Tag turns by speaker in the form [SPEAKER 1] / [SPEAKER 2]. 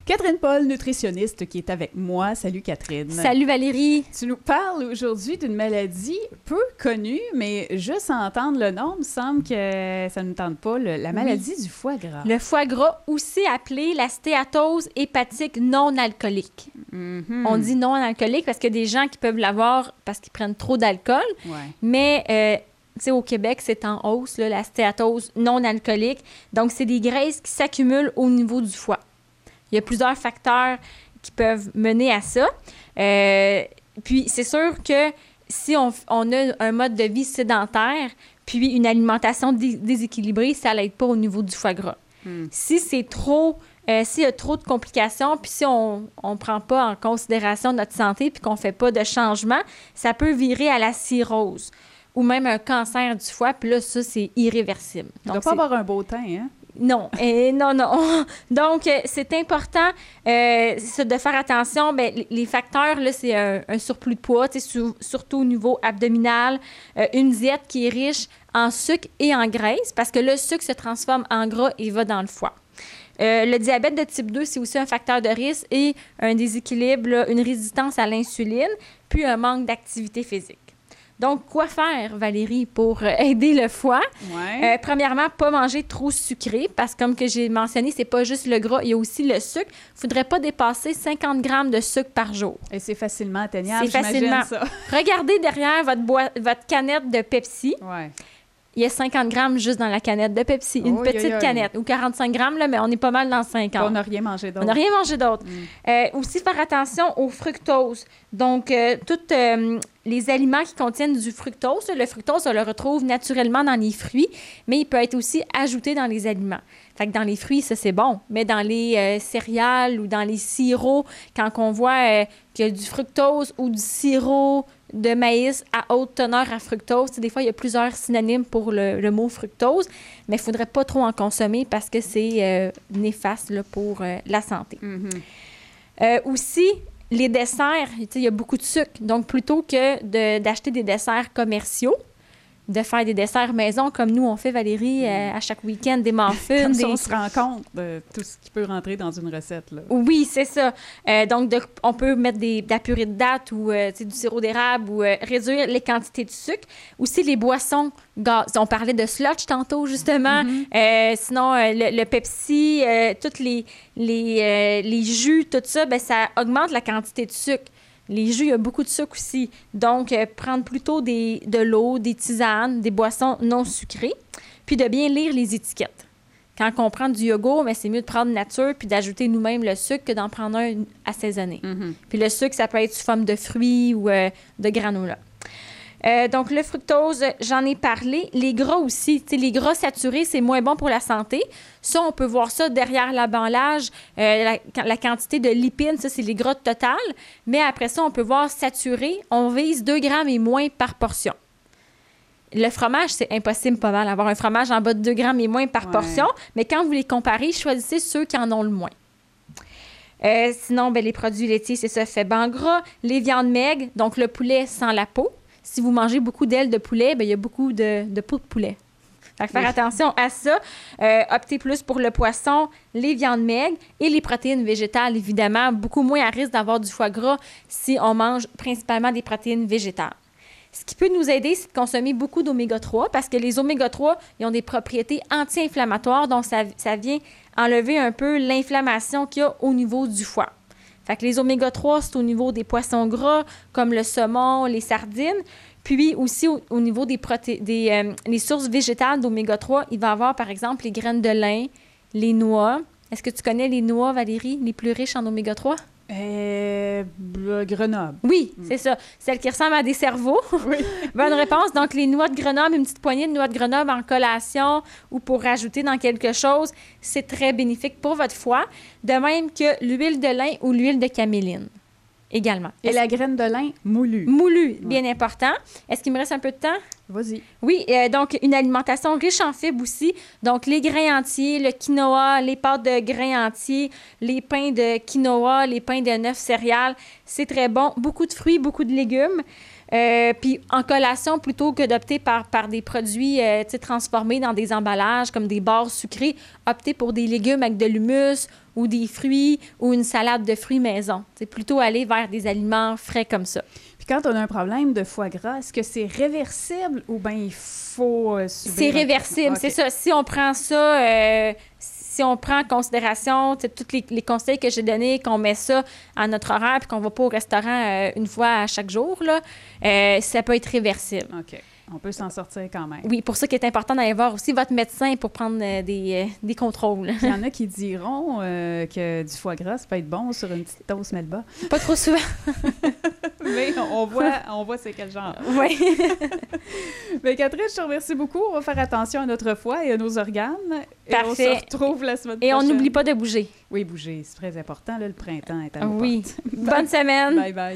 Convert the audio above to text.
[SPEAKER 1] Catherine Paul, nutritionniste, qui est avec moi. Salut Catherine.
[SPEAKER 2] Salut Valérie.
[SPEAKER 1] Tu nous parles aujourd'hui d'une maladie peu connue, mais juste à entendre le nom, il me semble que ça ne nous tente pas, la maladie du foie gras.
[SPEAKER 2] Le foie gras, aussi appelé la stéatose hépatique non alcoolique.
[SPEAKER 1] Mm-hmm.
[SPEAKER 2] On dit non alcoolique parce qu'il y a des gens qui peuvent l'avoir parce qu'ils prennent trop d'alcool, mais tu sais, au Québec, c'est en hausse, là, la stéatose non alcoolique. Donc, c'est des graisses qui s'accumulent au niveau du foie. Il y a plusieurs facteurs qui peuvent mener à ça. Puis, c'est sûr que si on a un mode de vie sédentaire, puis une alimentation déséquilibrée, ça n'aide pas au niveau du foie gras. Si c'est trop... s'il y a trop de complications, puis si on ne prend pas en considération notre santé, puis qu'on ne fait pas de changement, ça peut virer à la cirrhose ou même un cancer du foie, puis là, ça, c'est irréversible.
[SPEAKER 1] Il ne doit pas avoir un beau teint, hein?
[SPEAKER 2] Non, non. Donc, c'est important de faire attention. Bien, les facteurs, là, c'est un surplus de poids, surtout au niveau abdominal, une diète qui est riche en sucre et en graisse, parce que le sucre se transforme en gras et va dans le foie. Le diabète de type 2, c'est aussi un facteur de risque et un déséquilibre, là, une résistance à l'insuline, puis un manque d'activité physique. Donc, quoi faire, Valérie, pour aider le foie?
[SPEAKER 1] Ouais.
[SPEAKER 2] Premièrement, pas manger trop sucré, parce que comme que j'ai mentionné, c'est pas juste le gras, il y a aussi le sucre. Il ne faudrait pas dépasser 50 grammes de sucre par jour.
[SPEAKER 1] Et c'est facilement atteignable,
[SPEAKER 2] C'est facilement.
[SPEAKER 1] ça.
[SPEAKER 2] Regardez derrière votre canette de Pepsi.
[SPEAKER 1] Ouais.
[SPEAKER 2] Il y a 50 grammes juste dans la canette de Pepsi. Une petite canette. Ou 45 grammes, là, mais on est pas mal dans 50.
[SPEAKER 1] On n'a rien mangé d'autre.
[SPEAKER 2] On n'a rien mangé d'autre. Aussi, faire attention au fructose. Donc, tous les aliments qui contiennent du fructose, le fructose, on le retrouve naturellement dans les fruits, mais il peut être aussi ajouté dans les aliments. Fait que dans les fruits, ça, c'est bon. Mais dans les céréales ou dans les sirops, quand on voit qu'il y a du fructose ou du sirop de maïs à haute teneur à fructose, des fois, il y a plusieurs synonymes pour le mot fructose, mais il ne faudrait pas trop en consommer parce que c'est néfaste là, pour la santé. Mm-hmm. Aussi, les desserts, il y a beaucoup de sucre. Donc, plutôt que d'acheter des desserts commerciaux, de faire des desserts maison comme nous, on fait, Valérie, à chaque week-end, des muffins.
[SPEAKER 1] Comme ça, on se rend compte de tout ce qui peut rentrer dans une recette, là.
[SPEAKER 2] Oui, c'est ça. Donc, on peut mettre de la purée de date ou du sirop d'érable ou réduire les quantités de sucre. Aussi, les boissons gaz. On parlait de slotch tantôt, justement. Mm-hmm. Sinon, le Pepsi, tous les jus, tout ça, bien, ça augmente la quantité de sucre. Les jus, il y a beaucoup de sucre aussi. Donc, prendre plutôt de l'eau, des tisanes, des boissons non sucrées, puis de bien lire les étiquettes. Quand on prend du yogourt, mais c'est mieux de prendre nature puis d'ajouter nous-mêmes le sucre que d'en prendre un assaisonné. Mm-hmm. Puis le sucre, ça peut être sous forme de fruits ou de granola. Donc, le fructose, j'en ai parlé. Les gras aussi. Les gras saturés, c'est moins bon pour la santé. Ça, on peut voir ça derrière l'emballage. La quantité de lipides, ça, c'est les gras total. Mais après ça, on peut voir saturé. On vise 2 grammes et moins par portion. Le fromage, c'est impossible pas mal d'avoir un fromage en bas de 2 grammes et moins par portion. Mais quand vous les comparez, choisissez ceux qui en ont le moins. Sinon, ben, les produits laitiers, c'est ça, faible en gras. Les viandes maigres, donc le poulet sans la peau. Si vous mangez beaucoup d'ailes de poulet, bien, il y a beaucoup de peau de poulet. Fait que faire attention à ça. Optez plus pour le poisson, les viandes maigres et les protéines végétales, évidemment. Beaucoup moins à risque d'avoir du foie gras si on mange principalement des protéines végétales. Ce qui peut nous aider, c'est de consommer beaucoup d'oméga 3 parce que les oméga 3, ils ont des propriétés anti-inflammatoires, donc ça vient enlever un peu l'inflammation qu'il y a au niveau du foie. Fait que les oméga 3, c'est au niveau des poissons gras, comme le saumon, les sardines. Puis aussi, au niveau des sources végétales d'oméga 3, il va y avoir, par exemple, les graines de lin, les noix. Est-ce que tu connais les noix, Valérie, les plus riches en oméga 3?
[SPEAKER 1] Grenoble.
[SPEAKER 2] Oui, c'est ça. Celles qui ressemblent à des cerveaux.
[SPEAKER 1] Oui.
[SPEAKER 2] Bonne réponse. Donc, les noix de Grenoble, une petite poignée de noix de Grenoble en collation ou pour rajouter dans quelque chose, c'est très bénéfique pour votre foie. De même que l'huile de lin ou l'huile de caméline également.
[SPEAKER 1] Et la graine de lin moulue.
[SPEAKER 2] Moulue, bien important. Est-ce qu'il me reste un peu de temps?
[SPEAKER 1] Vas-y.
[SPEAKER 2] Oui, donc une alimentation riche en fibres aussi. Donc, les grains entiers, le quinoa, les pâtes de grains entiers, les pains de quinoa, les pains de 9 céréales, c'est très bon. Beaucoup de fruits, beaucoup de légumes. Puis en collation, plutôt que d'opter par des produits transformés dans des emballages comme des barres sucrées, optez pour des légumes avec de l'humus ou des fruits ou une salade de fruits maison. C'est plutôt aller vers des aliments frais comme ça.
[SPEAKER 1] Puis quand on a un problème de foie gras, est-ce que c'est réversible ou bien il faut subir?
[SPEAKER 2] C'est réversible, c'est ça. Si on prend ça... si on prend en considération tous les conseils que j'ai donnés, qu'on met ça à notre horaire puis qu'on ne va pas au restaurant une fois à chaque jour, là, ça peut être réversible.
[SPEAKER 1] OK. On peut s'en sortir quand même.
[SPEAKER 2] Oui, pour ça qu'il est important d'aller voir aussi votre médecin pour prendre des contrôles.
[SPEAKER 1] Il y en a qui diront que du foie gras, ça peut être bon sur une petite toast Melba.
[SPEAKER 2] Pas trop souvent.
[SPEAKER 1] Mais on voit c'est quel genre.
[SPEAKER 2] Oui.
[SPEAKER 1] Mais Catherine, je te remercie beaucoup. On va faire attention à notre foie et à nos organes. Et
[SPEAKER 2] Parfait.
[SPEAKER 1] on se retrouve la semaine prochaine.
[SPEAKER 2] Et on n'oublie pas de bouger.
[SPEAKER 1] Oui, bouger, c'est très important. Là, le printemps est à nos
[SPEAKER 2] Oui.
[SPEAKER 1] portes.
[SPEAKER 2] Bonne semaine.
[SPEAKER 1] Bye bye.